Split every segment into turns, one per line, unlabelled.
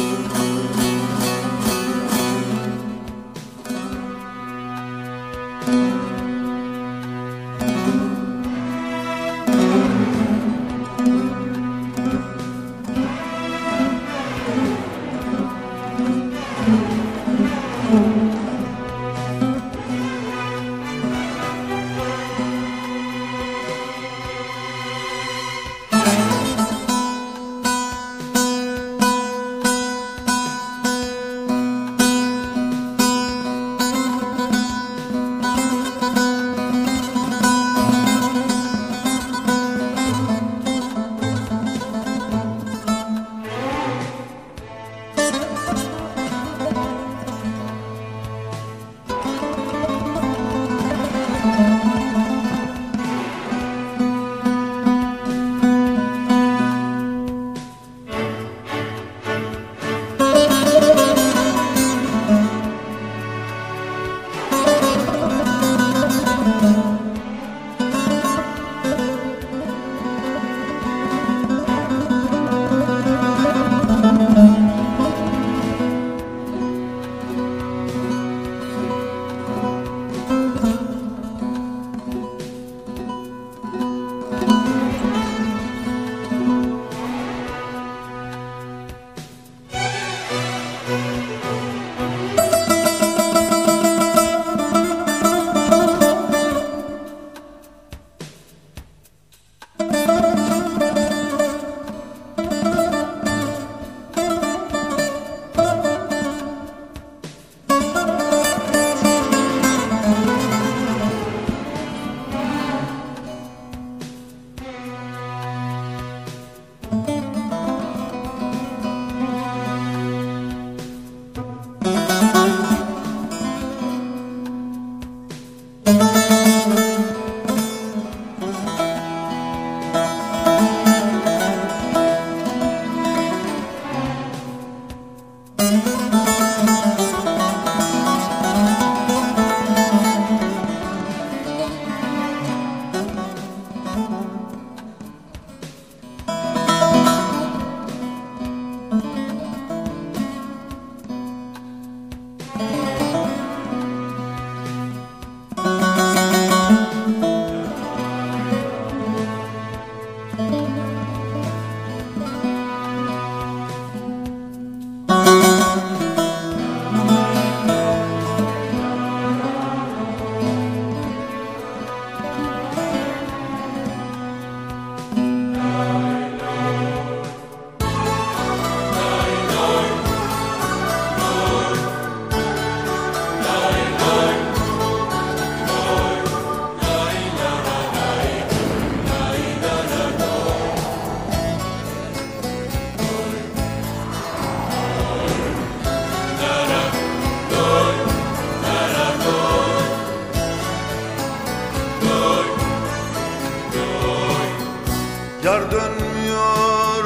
Yar dönmüyor,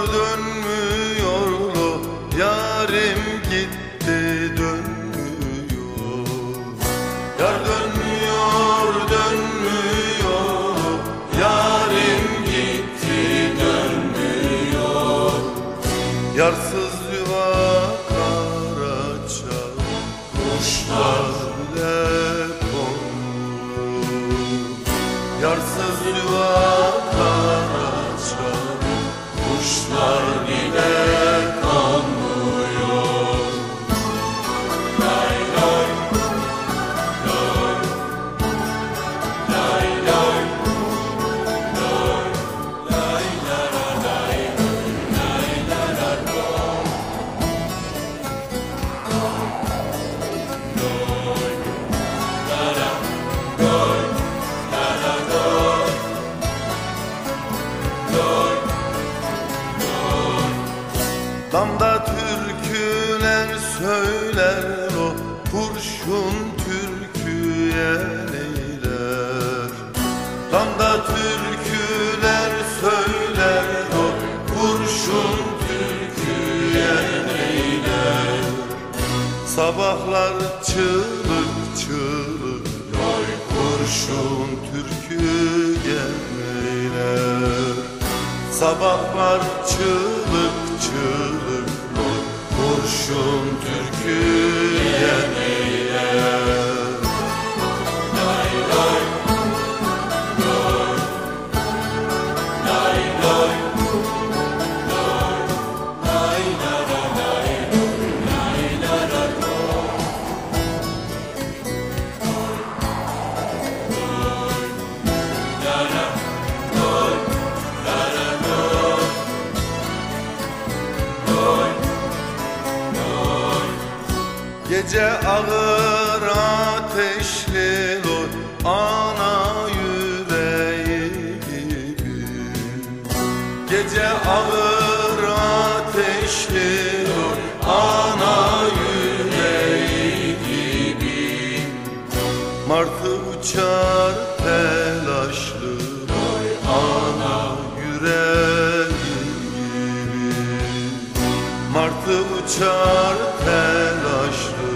dönmüyor lo, yarim gitti dönmüyor. Yar dönmüyor, dönmüyor, yarim gitti dönmüyor. Yarsız yuva karaca, kuşlar bile konur. Yarsız yuva kuşlar bile konmuyor. Lay lay, lay, lay lay, lay, lay la la lay, lay la la lo. Loy, la la, loy, la la loy, loy. Damda türküler söyler o kurşun türküye neyler. Damda türküler söyler o kurşun türküye neyler. Sabahlar çığlık çığlık oy kurşun türküye neyler. Sabahlar çığlık çığlık kurşun
kurşun Türkiye neyler. Gece ağır ateşli loy ana yüreği gibi. Gece ağır ateşli loy ana yüreği gibi. Martı uçar telaşlı loy ana yüreği gibi. Martı uçar telaşlı